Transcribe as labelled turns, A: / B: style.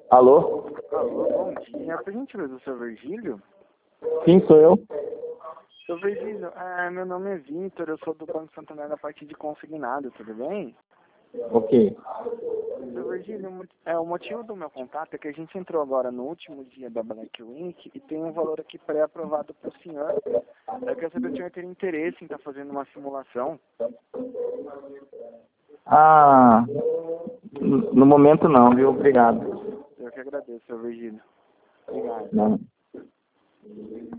A: Alô?
B: Alô, bom dia. Por gentileza, o seu Virgílio?
A: Sim, sou eu.
B: Seu Virgílio, meu nome é Vitor, eu sou do Banco Santander da parte de consignado, tudo bem?
A: Ok.
B: Seu Virgílio, o motivo do meu contato é que a gente entrou agora no último dia da Black Week e tem um valor aqui pré-aprovado para o senhor. Eu queria saber se o senhor teria interesse em estar fazendo uma simulação.
A: Ah, no momento não, viu? Obrigado.
B: Eu que agradeço, seu Virgílio. Obrigado.
A: Não.